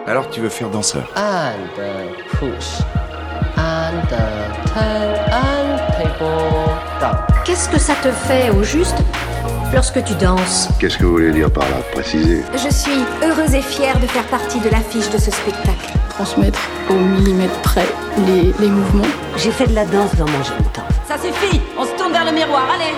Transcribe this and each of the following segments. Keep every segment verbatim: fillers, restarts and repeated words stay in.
Alors tu veux faire danseur? And uh, push. And uh, turn and people down. Qu'est-ce que ça te fait au juste lorsque tu danses? Qu'est-ce que vous voulez dire par là? Préciser. Je suis heureuse et fière de faire partie de l'affiche de ce spectacle. Transmettre au millimètre près les, les mouvements. J'ai fait de la danse dans mon jeune temps. Ça suffit, on se tourne vers le miroir, allez.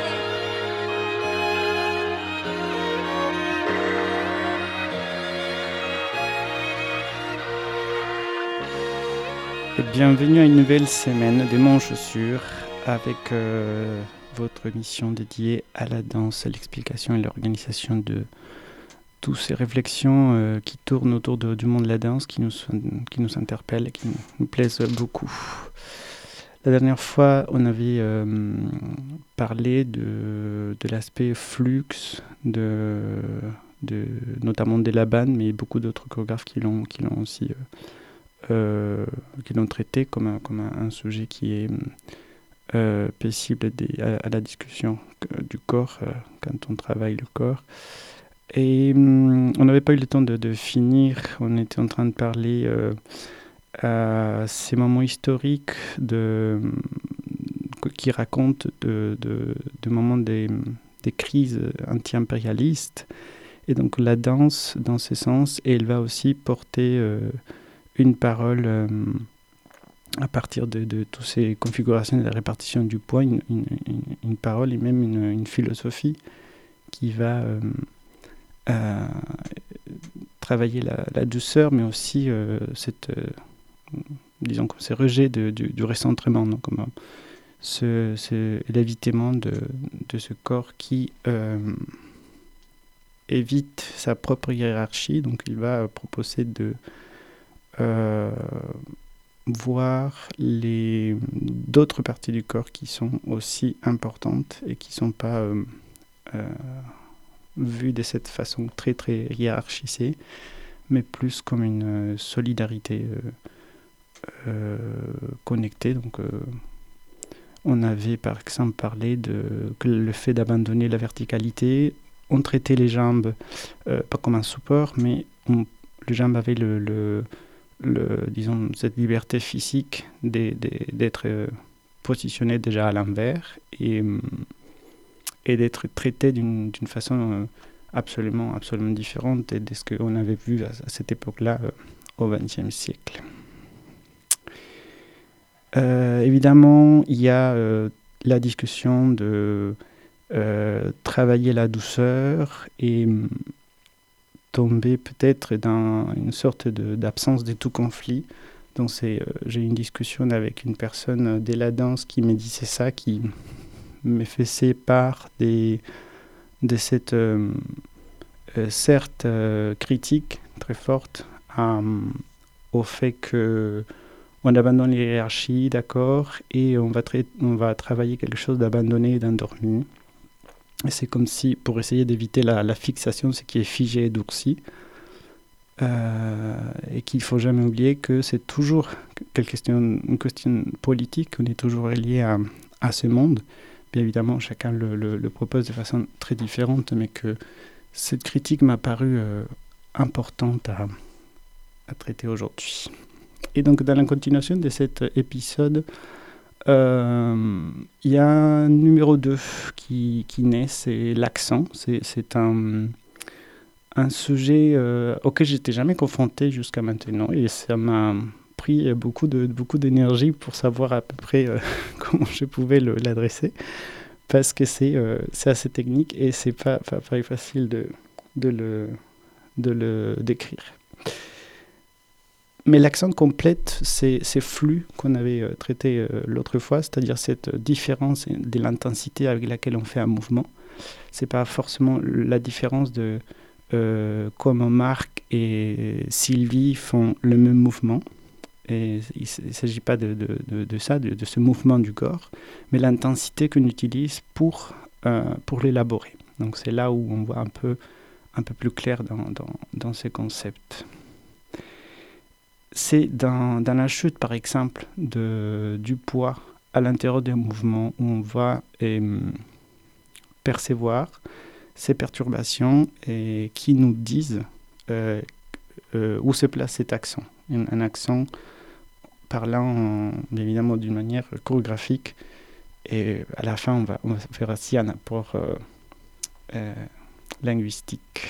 Bienvenue à une nouvelle semaine de Mon Chaussure avec euh, votre émission dédiée à la danse, à l'explication et l'organisation de toutes ces réflexions euh, qui tournent autour de, du monde de la danse, qui nous, qui nous interpellent et qui nous, nous plaisent beaucoup. La dernière fois, on avait euh, parlé de, de l'aspect flux, de, de, notamment de Laban, mais beaucoup d'autres chorégraphes qui l'ont, qui l'ont aussi... Euh, Euh, qui l'ont traité comme un, comme un, un sujet qui est euh, paisible des, à, à la discussion du corps euh, quand on travaille le corps. Et hum, on n'avait pas eu le temps de, de finir, on était en train de parler euh, à ces moments historiques de, qui racontent de, de, de moments des, des crises anti-impérialistes. Et donc la danse, dans ce sens, elle va aussi porter... Euh, une parole euh, à partir de, de toutes ces configurations de la répartition du poids, une, une, une, une parole et même une, une philosophie qui va euh, euh, travailler la, la douceur, mais aussi euh, cette, euh, disons, ce rejet de, du, du recentrement, donc, comme, ce, ce, l'évitement de, de ce corps qui euh, évite sa propre hiérarchie, donc il va proposer de Euh, voir les, d'autres parties du corps qui sont aussi importantes et qui ne sont pas euh, euh, vues de cette façon très très hiérarchisée, mais plus comme une euh, solidarité euh, euh, connectée. Donc, euh, on avait par exemple parlé de que le fait d'abandonner la verticalité, on traitait les jambes euh, pas comme un support, mais on, les jambes avaient le, le Le, disons, cette liberté physique de, de, d'être euh, positionné déjà à l'envers et, et d'être traité d'une, d'une façon euh, absolument, absolument différente de ce qu'on avait vu à, à cette époque-là euh, au vingtième siècle. Euh, évidemment, il y a euh, la discussion de euh, travailler la douceur et tomber peut-être dans une sorte de, d'absence de tout conflit. Donc c'est, euh, j'ai eu une discussion avec une personne de la danse qui me disait ça, qui me faisait part des, de cette euh, euh, certes euh, critique très forte euh, au fait que on abandonne les hiérarchies, d'accord, et on va, tra- on va travailler quelque chose d'abandonné et d'endormi. Et c'est comme si, pour essayer d'éviter la, la fixation, ce qui est figé et durci, euh, et qu'il ne faut jamais oublier que c'est toujours une question, une question politique, on est toujours lié à, à ce monde. Bien évidemment, chacun le, le, le propose de façon très différente, mais que cette critique m'a paru euh, importante à, à traiter aujourd'hui. Et donc, dans la continuation de cet épisode, il euh, y a un numéro deux qui, qui naît, c'est l'accent. C'est, c'est un, un sujet euh, auquel je n'étais jamais confronté jusqu'à maintenant et ça m'a pris beaucoup, de, beaucoup d'énergie pour savoir à peu près euh, comment je pouvais le, l'adresser parce que c'est, euh, c'est assez technique et ce n'est pas, pas, pas facile de, de, le, de le décrire. Mais l'accent complète ces, ces flux qu'on avait euh, traités euh, l'autre fois, c'est-à-dire cette différence de l'intensité avec laquelle on fait un mouvement. Ce n'est pas forcément la différence de euh, comment Marc et Sylvie font le même mouvement. Et il ne s'agit pas de, de, de, de ça, de, de ce mouvement du corps, mais l'intensité qu'on utilise pour, euh, pour l'élaborer. Donc c'est là où on voit un peu, un peu plus clair dans, dans, dans ces concepts. C'est dans, dans la chute, par exemple, de, du poids à l'intérieur d'un mouvement où on va euh, percevoir ces perturbations et qui nous disent euh, euh, où se place cet accent. Un, un accent parlant euh, évidemment d'une manière chorégraphique. Et à la fin, on va, on va faire aussi un apport euh, euh, linguistique.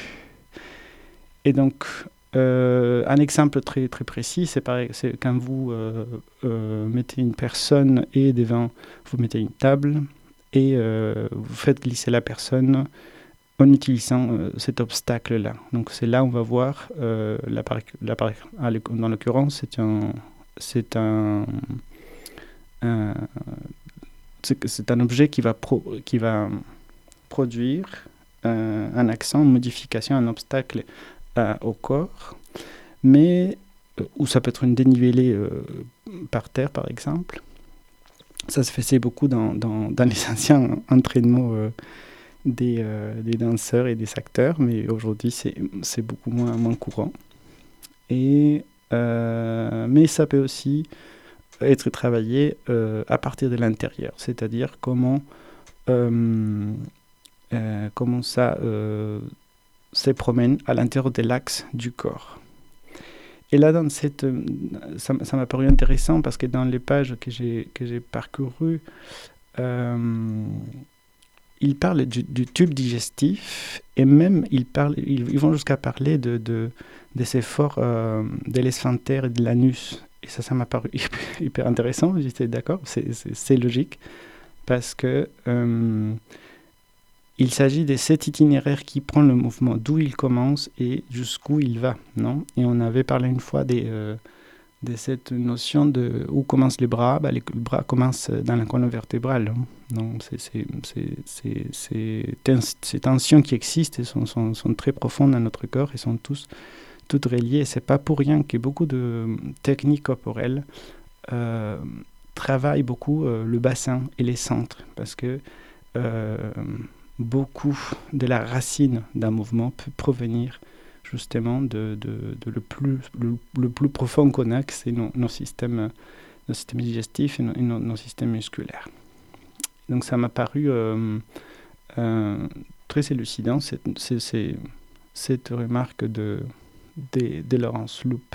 Et donc, euh, un exemple très, très précis, c'est, pareil, c'est quand vous euh, euh, mettez une personne et devant, vous mettez une table et euh, vous faites glisser la personne en utilisant euh, cet obstacle-là. Donc, c'est là où on va voir, euh, l'appareil, l'appareil, dans l'occurrence, c'est un... C'est un, un c'est, c'est un objet qui va, pro, qui va produire euh, un accent, une modification, un obstacle euh, au corps, mais euh, ou ça peut être une dénivelée euh, par terre, par exemple. Ça se faisait beaucoup dans, dans, dans les anciens entraînements euh, des, euh, des danseurs et des acteurs, mais aujourd'hui, c'est, c'est beaucoup moins, moins courant. Et, euh, mais ça peut aussi être travaillé euh, à partir de l'intérieur, c'est-à-dire comment, euh, euh, comment ça euh, se promène à l'intérieur de l'axe du corps. Et là, dans cette, ça, ça m'a paru intéressant parce que dans les pages que j'ai, que j'ai parcourues, euh, ils parlent du, du tube digestif et même ils, parlent, ils, ils vont jusqu'à parler de, de, des efforts euh, de l'esphincter et de l'anus. Et ça, ça m'a paru hyper intéressant. J'étais d'accord, c'est, c'est, c'est logique parce que euh, il s'agit de cet itinéraire qui prend le mouvement, d'où il commence et jusqu'où il va, non ? Et on avait parlé une fois des, euh, de cette notion de où commencent les bras. Bah, les, le bras commence dans la colonne vertébrale. Hein. Donc, c'est, c'est, c'est, c'est, c'est, tens, ces tensions qui existent sont, sont, sont très profondes dans notre corps et sont tous, toutes reliées. Ce n'est pas pour rien que beaucoup de techniques corporelles euh, travaillent beaucoup euh, le bassin et les centres parce que euh, beaucoup de la racine d'un mouvement peut provenir justement de, de, de le, plus, le, le plus profond qu'on a, que c'est nos, nos, systèmes, nos systèmes digestifs et nos, nos, nos systèmes musculaires. Donc ça m'a paru euh, euh, très élucidant, cette, cette, cette, cette remarque de, de, de Laurence Loup.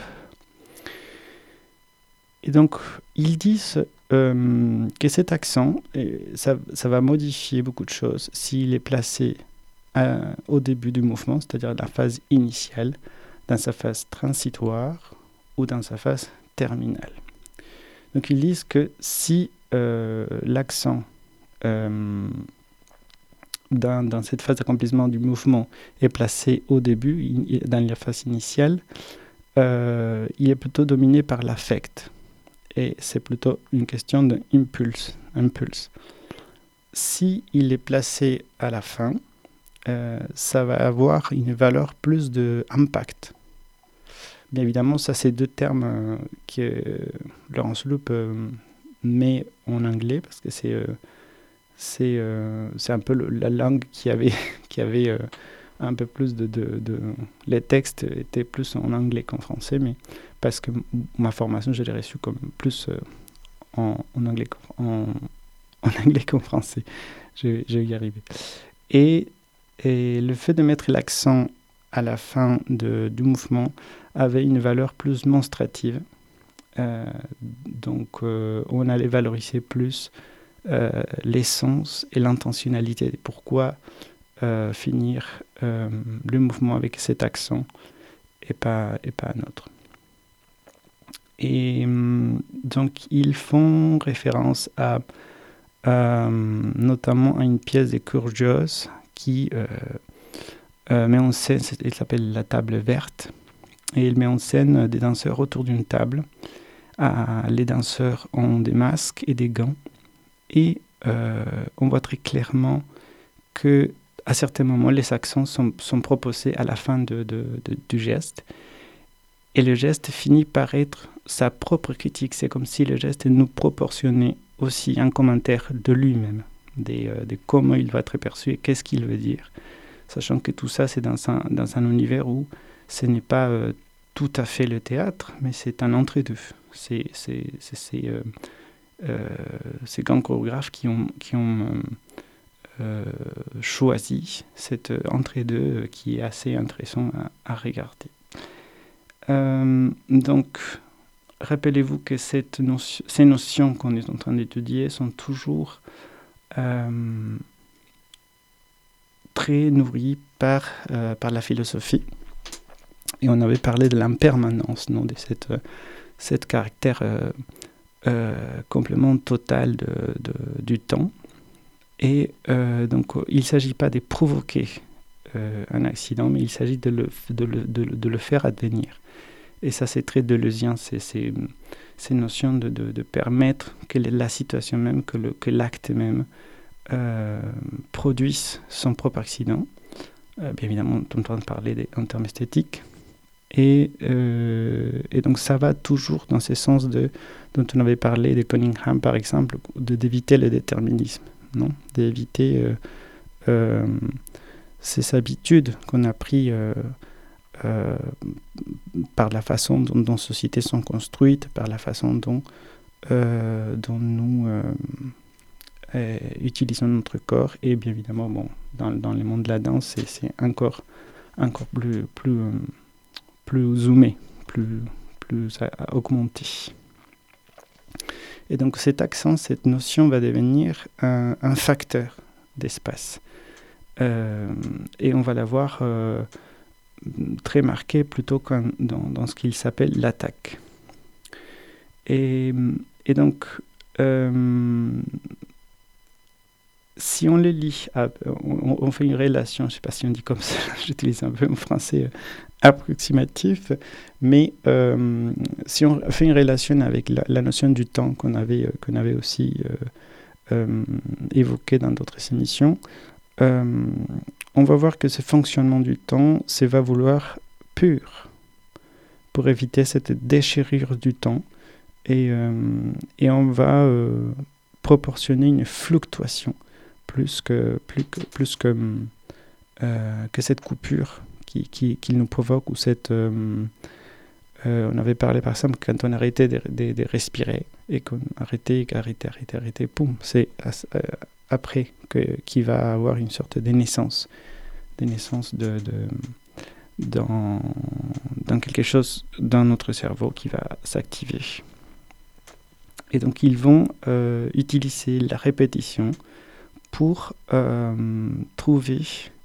Et donc, ils disent euh, que cet accent, ça, ça va modifier beaucoup de choses s'il est placé à, au début du mouvement, c'est-à-dire la phase initiale, dans sa phase transitoire ou dans sa phase terminale. Donc, ils disent que si euh, l'accent euh, dans, dans cette phase d'accomplissement du mouvement est placé au début, dans la phase initiale, euh, il est plutôt dominé par l'affect. Et c'est plutôt une question d'impulse. Impulse. Si il est placé à la fin, euh, ça va avoir une valeur plus d'impact. Bien évidemment, ça c'est deux termes euh, que euh, Laurence Loup euh, met en anglais parce que c'est, euh, c'est, euh, c'est un peu le, la langue qui avait, qui avait euh, un peu plus de, de, de... Les textes étaient plus en anglais qu'en français, mais parce que ma formation, je l'ai reçue comme plus euh, en, en, anglais, en, en anglais qu'en français. Je, je vais y arriver. Et, et le fait de mettre l'accent à la fin de, du mouvement avait une valeur plus démonstrative. Euh, donc, euh, on allait valoriser plus euh, l'essence et l'intentionnalité. Pourquoi euh, finir euh, le mouvement avec cet accent et pas, et pas un autre. Et donc, ils font référence à, à notamment à une pièce de Curtius qui euh, euh, met en scène, elle s'appelle La table verte, et il met en scène des danseurs autour d'une table. Ah, les danseurs ont des masques et des gants, et euh, on voit très clairement que à certains moments, les accents sont, sont proposés à la fin de, de, de, du geste. Et le geste finit par être sa propre critique. C'est comme si le geste nous proportionnait aussi un commentaire de lui-même, de, euh, de comment il va être perçu et qu'est-ce qu'il veut dire. Sachant que tout ça, c'est dans un, dans un univers où ce n'est pas euh, tout à fait le théâtre, mais c'est un entre-deux. C'est, c'est, c'est, c'est euh, euh, ces grands chorégraphes qui ont... Qui ont euh, Euh, choisi cette euh, entre-deux euh, qui est assez intéressant à, à regarder. Euh, donc, rappelez-vous que cette notion, ces notions qu'on est en train d'étudier sont toujours euh, très nourries par, euh, par la philosophie. Et on avait parlé de l'impermanence, non, de cette, cette caractère euh, euh, complètement total de, de, du temps. Et euh, donc, il ne s'agit pas de provoquer euh, un accident, mais il s'agit de le, de, le, de, de le faire advenir. Et ça, c'est très deleuzien, c'est ces notions de, de, de permettre que la situation même, que, le, que l'acte même euh, produise son propre accident. Euh, bien évidemment, on est en train de parler des, en termes esthétiques. Et, euh, et donc, ça va toujours dans ce sens de, dont on avait parlé de Cunningham, par exemple, de, d'éviter le déterminisme, non, d'éviter euh, euh, ces habitudes qu'on a prises euh, euh, par la façon dont nos sociétés sont construites, par la façon dont, euh, dont nous euh, euh, utilisons notre corps. Et bien évidemment, bon, dans, dans le monde de la danse, c'est, c'est encore, encore plus, plus, euh, plus zoomé, plus, plus augmenté. Et donc cet accent, cette notion va devenir un, un facteur d'espace. Euh, et on va la voir euh, très marquée plutôt que dans, dans ce qu'il s'appelle l'attaque. Et, et donc, euh, si on les lit, on, on fait une relation, je ne sais pas si on dit comme ça, j'utilise un peu un français approximatif, mais euh, si on fait une relation avec la, la notion du temps qu'on avait, euh, qu'on avait aussi euh, euh, évoqué dans d'autres émissions, euh, on va voir que ce fonctionnement du temps, c'est va vouloir pur, pour éviter cette déchirure du temps, et, euh, et on va euh, proportionner une fluctuation, plus que, plus que, plus que, euh, que cette coupure qui, qui, qui nous provoque, ou cette... Euh, euh, on avait parlé par exemple quand on arrêtait de, de, de respirer, et qu'on arrêtait, arrêtait, arrêtait, arrêtait, poum, c'est euh, après que, qu'il va avoir une sorte de naissance, de naissance de, de, dans, dans quelque chose dans notre cerveau qui va s'activer. Et donc ils vont euh, utiliser la répétition pour euh, trouver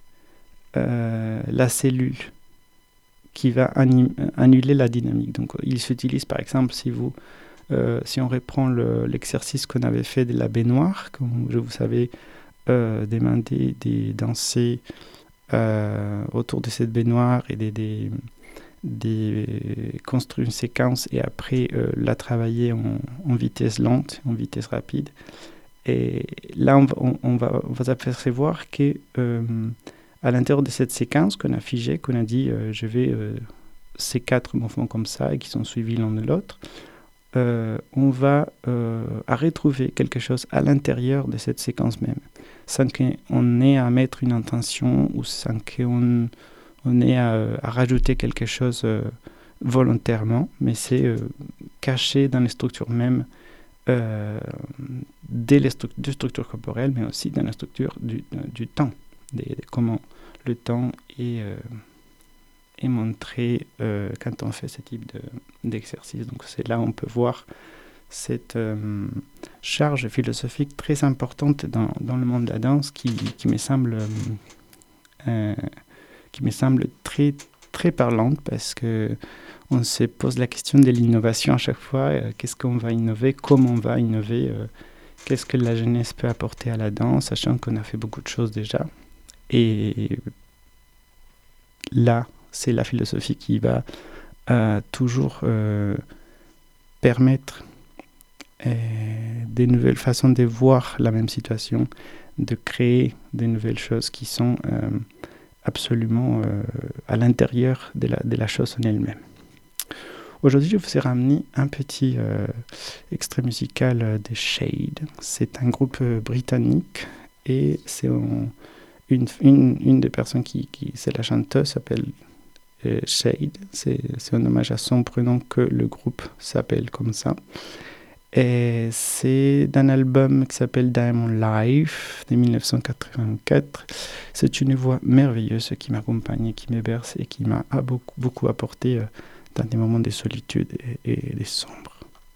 euh, la cellule qui va anim- annuler la dynamique. Donc il s'utilise par exemple, si, vous, euh, si on reprend le, l'exercice qu'on avait fait de la baignoire, comme je vous avais euh, demandé de danser euh, autour de cette baignoire et de, de, de construire une séquence et après euh, la travailler en, en vitesse lente, en vitesse rapide. Et là, on va, on, on va, on va s'apercevoir que euh, à l'intérieur de cette séquence qu'on a figée, qu'on a dit euh, je vais euh, ces quatre mouvements comme ça et qui sont suivis l'un de l'autre, euh, on va euh, à retrouver quelque chose à l'intérieur de cette séquence même, sans qu'on ait à mettre une intention ou sans qu'on on ait à, à rajouter quelque chose euh, volontairement, mais c'est euh, caché dans les structures mêmes, euh, des stru- structures corporelles, mais aussi dans la structure du, du temps. De, de comment le temps est, euh, est montré euh, quand on fait ce type de, d'exercice. Donc c'est là où on peut voir cette euh, charge philosophique très importante dans, dans le monde de la danse qui, qui me semble, euh, qui me semble très, très parlante, parce qu'on se pose la question de l'innovation à chaque fois. Euh, qu'est-ce qu'on va innover, comment on va innover, euh, qu'est-ce que la jeunesse peut apporter à la danse, sachant qu'on a fait beaucoup de choses déjà. Et là, c'est la philosophie qui va euh, toujours euh, permettre euh, des nouvelles façons de voir la même situation, de créer des nouvelles choses qui sont euh, absolument euh, à l'intérieur de la, de la chose en elle-même. Aujourd'hui, je vous ai ramené un petit euh, extrait musical euh, de Shade. C'est un groupe euh, britannique et c'est en... Une, une, une des personnes qui, qui c'est la chanteuse, s'appelle euh, Shade. C'est, c'est un hommage à son prénom que le groupe s'appelle comme ça. Et c'est d'un album qui s'appelle Diamond Life de dix-neuf cent quatre-vingt-quatre. C'est une voix merveilleuse qui m'accompagne, qui me berce et qui m'a beaucoup, beaucoup apporté euh, dans des moments de solitude et, et de sombre.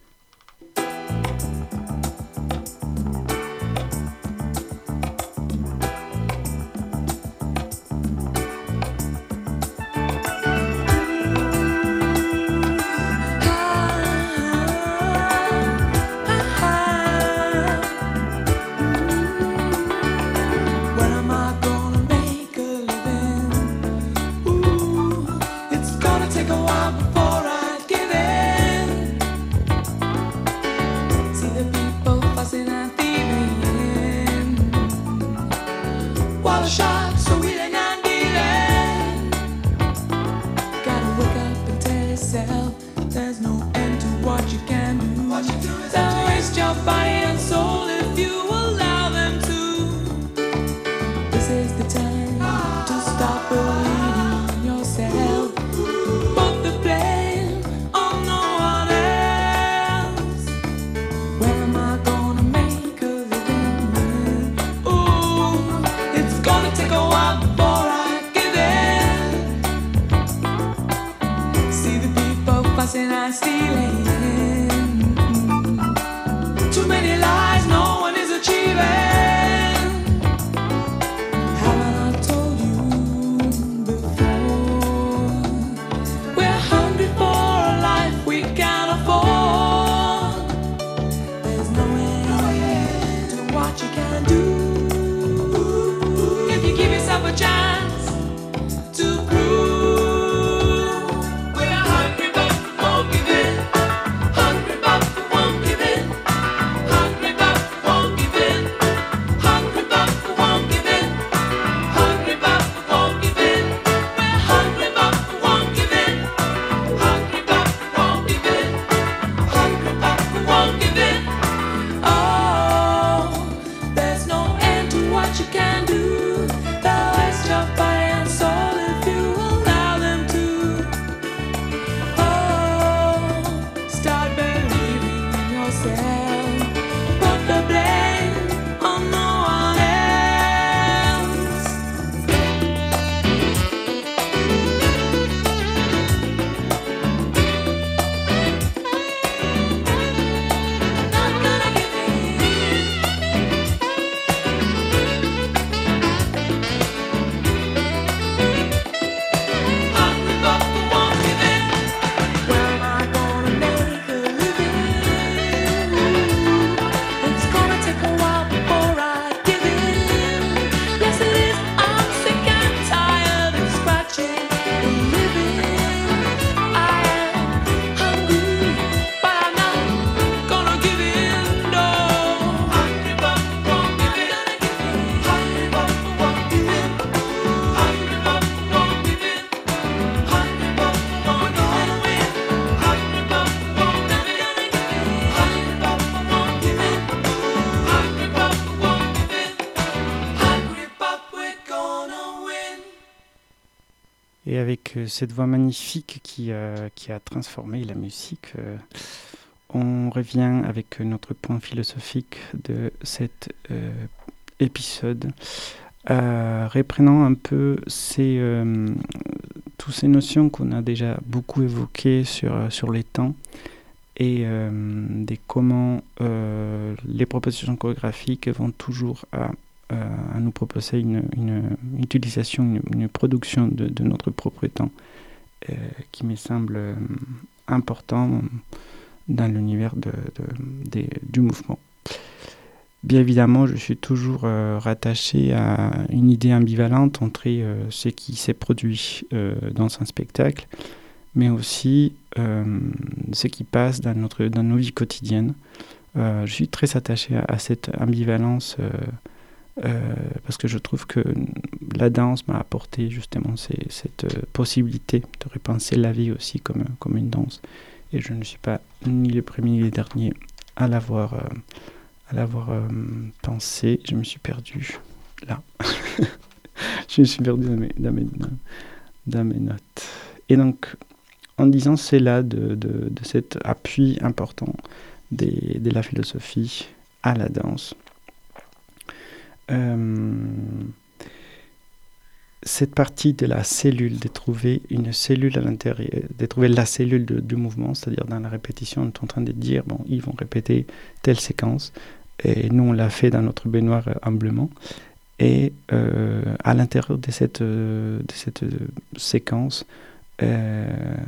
Et avec cette voix magnifique qui, euh, qui a transformé la musique, euh, on revient avec notre point philosophique de cet euh, épisode, euh, reprenant un peu ces, euh, toutes ces notions qu'on a déjà beaucoup évoquées sur, sur les temps et euh, de comment euh, les propositions chorégraphiques vont toujours à à nous proposer une, une, une utilisation, une, une production de, de notre propre temps euh, qui me semble euh, important dans l'univers de, de, de, du mouvement. Bien évidemment, je suis toujours euh, rattaché à une idée ambivalente entre euh, ce qui s'est produit euh, dans un spectacle, mais aussi euh, ce qui passe dans, notre, dans nos vies quotidiennes. Euh, je suis très attaché à, à cette ambivalence euh, Euh, parce que je trouve que la danse m'a apporté justement ces, cette euh, possibilité de repenser la vie aussi comme, comme une danse. Et je ne suis pas ni le premier ni le dernier à l'avoir, euh, à l'avoir euh, pensé. Je me suis perdu là. je me suis perdu dans mes, dans, mes, dans mes notes. Et donc, en disant cela de, de, de cet appui important des, de la philosophie à la danse, Euh, cette partie de la cellule, de trouver une cellule à l'intérieur, de trouver la cellule de, du mouvement, c'est-à-dire dans la répétition, on est en train de dire, bon, ils vont répéter telle séquence, et nous on l'a fait dans notre baignoire euh, humblement, et euh, à l'intérieur de cette, euh, de cette euh, séquence, euh,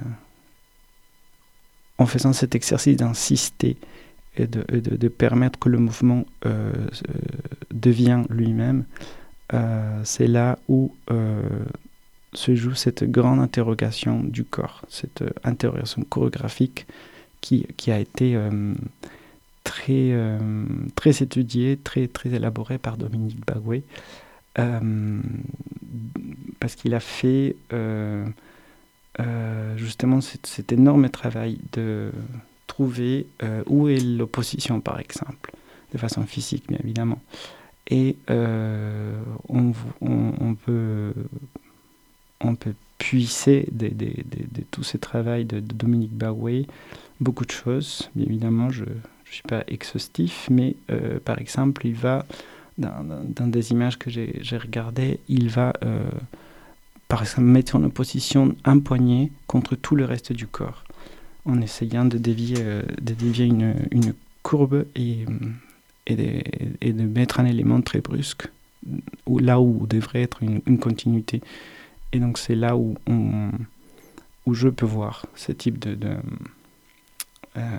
en faisant cet exercice d'insister et de, de, de permettre que le mouvement euh, devienne lui-même, Euh, c'est là où euh, se joue cette grande interrogation du corps, cette euh, interrogation chorégraphique qui, qui a été euh, très, euh, très étudiée, très, très élaborée par Dominique Baouet, euh, parce qu'il a fait euh, euh, justement cet, cet énorme travail de trouver euh, où est l'opposition, par exemple, de façon physique, bien évidemment. Et euh, on, on, on, peut, on peut puiser de, de, de, de tout ce travail de, de Dominique Baouet beaucoup de choses. Bien évidemment, je ne suis pas exhaustif, mais euh, par exemple, il va, dans, dans, dans des images que j'ai, j'ai regardées, il va euh, par exemple mettre en opposition un poignet contre tout le reste du corps, en essayant de dévier, euh, de dévier une, une courbe et... Et de, et de mettre un élément très brusque, où, là où devrait être une, une continuité. Et donc c'est là où, on, où je peux voir ce type de... de euh,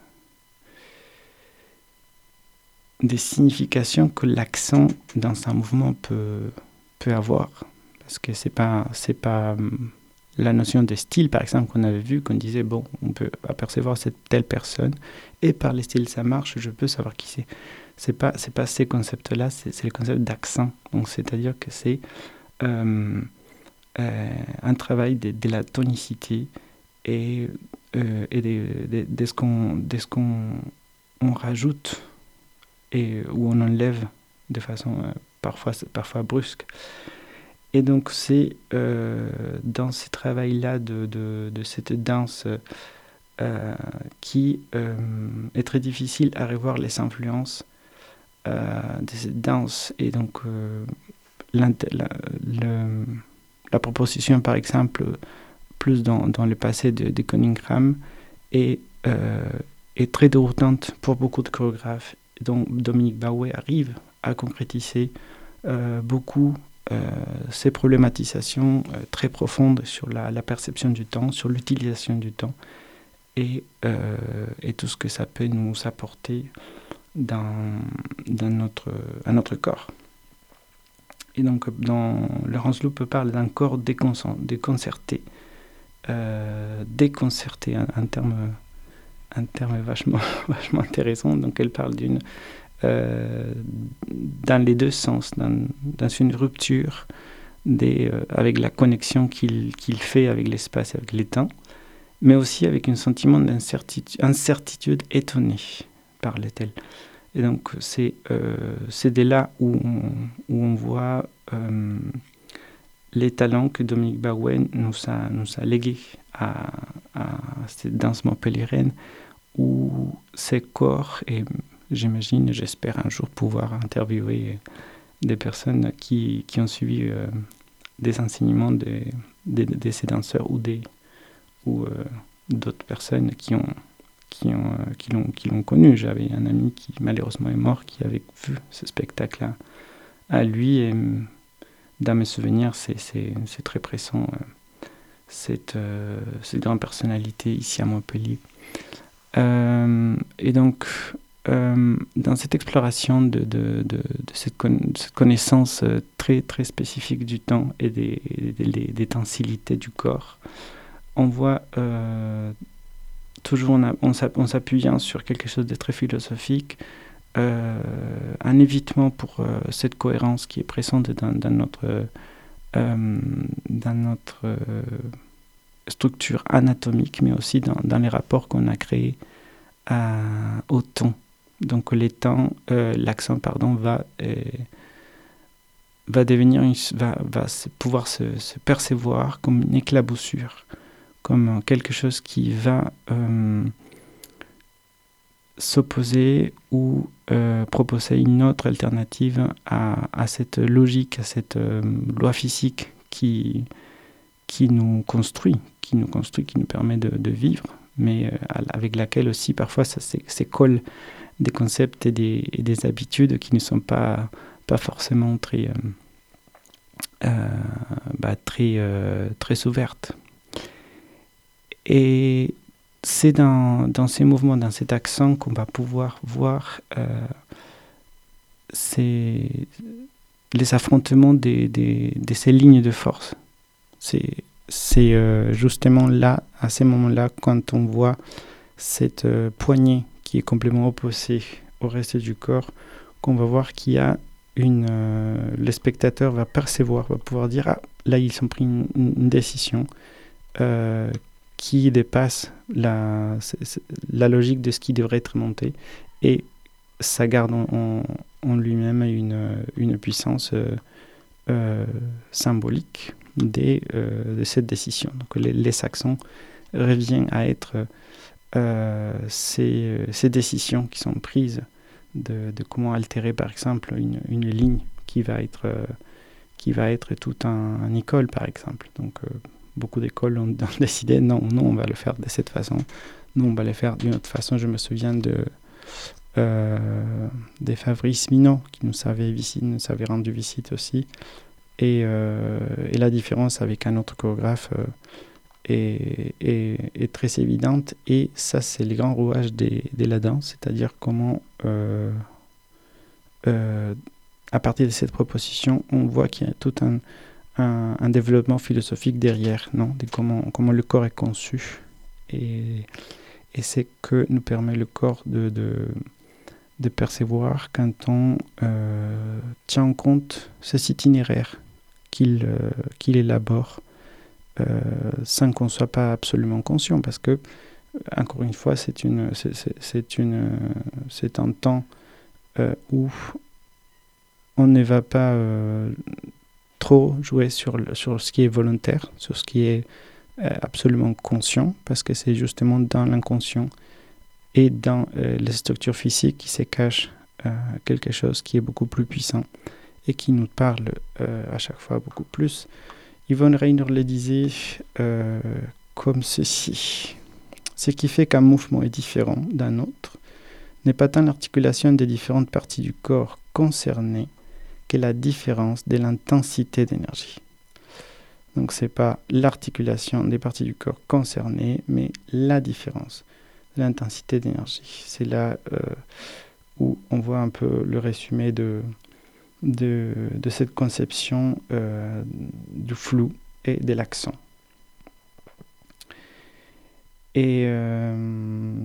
des significations que l'accent dans un mouvement peut, peut avoir. Parce que c'est pas, c'est pas la notion de style, par exemple, qu'on avait vu, qu'on disait, bon, on peut apercevoir cette telle personne, et par les styles, ça marche, je peux savoir qui c'est. C'est pas, c'est pas ces concepts-là, c'est, c'est le concept d'accent. Donc, c'est-à-dire que c'est euh, euh, un travail de, de la tonicité et, euh, et de, de, de ce qu'on, de ce qu'on on rajoute et où on enlève de façon euh, parfois, parfois brusque. Et donc, c'est euh, dans ce travail-là de, de, de cette danse euh, qui euh, est très difficile à revoir les influences euh, de cette danse. Et donc, euh, la, le, la proposition, par exemple, plus dans, dans le passé de, de Cunningham, est, euh, est très déroutante pour beaucoup de chorégraphes. Donc, Dominique Baouet arrive à concrétiser euh, beaucoup Euh, ces problématisations euh, très profondes sur la, la perception du temps, sur l'utilisation du temps et, euh, et tout ce que ça peut nous apporter dans, dans notre, à notre corps. Et donc, dans, Laurence Loupe parle d'un corps décon- déconcerté. Euh, déconcerté, un, un, terme, un terme vachement, vachement intéressant. Donc, elle parle d'une Euh, dans les deux sens, dans, dans une rupture des, euh, avec la connexion qu'il, qu'il fait avec l'espace et avec le temps, mais aussi avec un sentiment d'incertitude étonnée, parle-t-elle. Et donc c'est, euh, c'est de là où on, où on voit euh, les talents que Dominique Baouet nous a, nous a légués à, à cette danse montpelliéraine, où ces corps et j'imagine, j'espère un jour pouvoir interviewer des personnes qui, qui ont suivi euh, des enseignements de, de, de ces danseurs ou, des, ou euh, d'autres personnes qui, ont, qui, ont, euh, qui, l'ont, qui l'ont connu. J'avais un ami qui malheureusement est mort, qui avait vu ce spectacle à, à lui. Et dans mes souvenirs, c'est, c'est, c'est très pressant, euh, cette, euh, cette grande personnalité ici à Montpellier. Euh, et donc... Euh, dans cette exploration de, de, de, de, cette, con- de cette connaissance euh, très, très spécifique du temps et des, des, des, des tensilités du corps, on voit euh, toujours en, a, en, en s'appuyant sur quelque chose de très philosophique, euh, un évitement pour euh, cette cohérence qui est présente dans, dans notre, euh, dans notre euh, structure anatomique, mais aussi dans, dans les rapports qu'on a créés à, au temps. Donc les temps, euh, l'accent pardon, va, euh, va devenir, une, va, va se, pouvoir se, se percevoir comme une éclaboussure, comme quelque chose qui va euh, s'opposer ou euh, proposer une autre alternative à, à cette logique, à cette euh, loi physique qui, qui nous construit, qui nous construit, qui nous permet de, de vivre, mais euh, avec laquelle aussi parfois ça s'écolle des concepts et des, et des habitudes qui ne sont pas, pas forcément très, euh, euh, bah, très, euh, très ouvertes. Et c'est dans, dans ces mouvements, dans cet accent qu'on va pouvoir voir euh, ces, les affrontements de, de, de ces lignes de force. C'est, c'est euh, justement là, à ces moments-là, quand on voit cette euh, poignée qui est complètement opposée au reste du corps, qu'on va voir qu'il y a une... Euh, le spectateur va percevoir, va pouvoir dire « Ah, là, ils ont pris une, une décision euh, qui dépasse la, la logique de ce qui devrait être monté. » Et ça garde en, en, en lui-même une, une puissance euh, euh, symbolique des, euh, de cette décision. Donc les, les Saxons reviennent à être euh, ces, ces décisions qui sont prises de, de comment altérer par exemple une, une ligne qui va être, euh, qui va être toute un, une école par exemple. Donc euh, beaucoup d'écoles ont, ont décidé non, non, on va le faire de cette façon, non, on va le faire d'une autre façon. Je me souviens de euh, des Fabrice Minot qui nous avait, visite, nous avait rendu visite aussi. Et, euh, et la différence avec un autre chorégraphe euh, est, est, est très évidente. Et ça, c'est les grands rouages de la danse, c'est-à-dire comment, euh, euh, à partir de cette proposition, on voit qu'il y a tout un, un, un développement philosophique derrière, non, de comment, comment le corps est conçu. Et, et c'est que nous permet le corps de, de, de percevoir quand on euh, tient en compte cet itinéraire qu'il, euh, qu'il élabore euh, sans qu'on ne soit pas absolument conscient, parce que, encore une fois, c'est, une, c'est, c'est, c'est, une, c'est un temps euh, où on ne va pas euh, trop jouer sur, le, sur ce qui est volontaire, sur ce qui est euh, absolument conscient, parce que c'est justement dans l'inconscient et dans euh, les structures physiques qui se cache euh, quelque chose qui est beaucoup plus puissant et qui nous parle euh, à chaque fois beaucoup plus. Yvonne Rainer le disait euh, comme ceci. Ce qui fait qu'un mouvement est différent d'un autre n'est pas tant l'articulation des différentes parties du corps concernées que la différence de l'intensité d'énergie. Donc ce n'est pas l'articulation des parties du corps concernées, mais la différence de l'intensité d'énergie. C'est là euh, où on voit un peu le résumé de De, de cette conception euh, du flou et de l'accent. Et euh,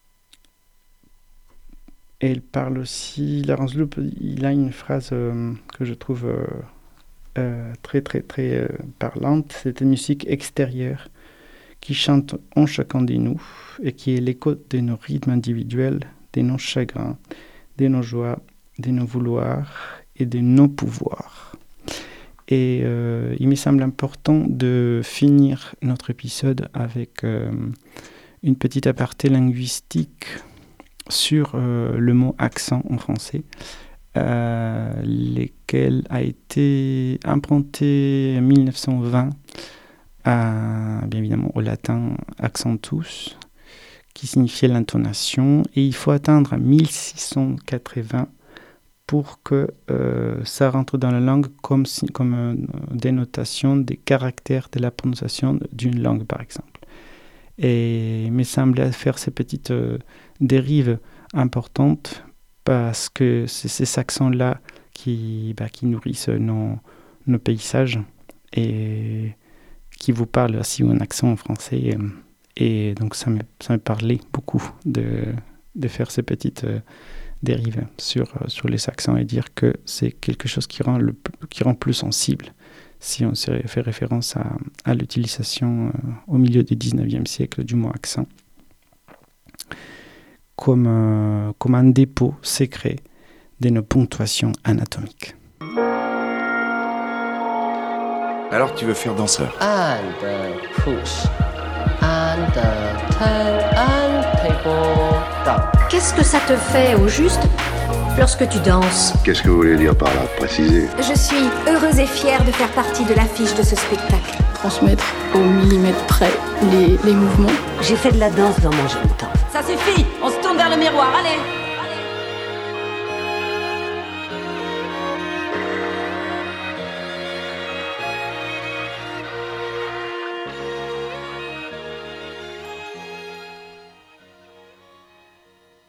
elle parle aussi, Laurence Loup, il a une phrase euh, que je trouve euh, euh, très très très euh, parlante. C'est une musique extérieure qui chante en chacun de nous et qui est l'écho de nos rythmes individuels, de nos chagrins, de nos joies, de nos vouloirs et de nos pouvoirs. Et euh, il me semble important de finir notre épisode avec euh, une petite aparté linguistique sur euh, le mot accent en français, euh, lequel a été implanté en mille neuf cent vingt, à, bien évidemment au latin accentus, qui signifiait l'intonation, et il faut attendre à mille six cent quatre-vingts pour que euh, ça rentre dans la langue comme, si, comme euh, dénotation des caractères de la prononciation d'une langue, par exemple. Et il me semblait faire ces petites euh, dérives importantes parce que c'est ces accents-là qui, bah, qui nourrissent nos, nos paysages et qui vous parlent aussi en accent en français. Et, et donc ça me, ça me parlait beaucoup de, de faire ces petites... Euh, dérive sur, sur les accents et dire que c'est quelque chose qui rend, le, qui rend plus sensible si on se fait référence à, à l'utilisation euh, au milieu du dix-neuvième siècle du mot accent comme, euh, comme un dépôt secret de nos ponctuations anatomiques. Alors tu veux faire danseur? And uh, push. And uh, turn and people down. Qu'est-ce que ça te fait au juste? lorsque tu danses. Qu'est-ce que vous voulez dire par là, préciser? Je suis heureuse et fière de faire partie de l'affiche de ce spectacle. Transmettre au millimètre près les, les mouvements. J'ai fait de la danse dans mon jeune temps. Ça suffit, on se tourne vers le miroir, allez.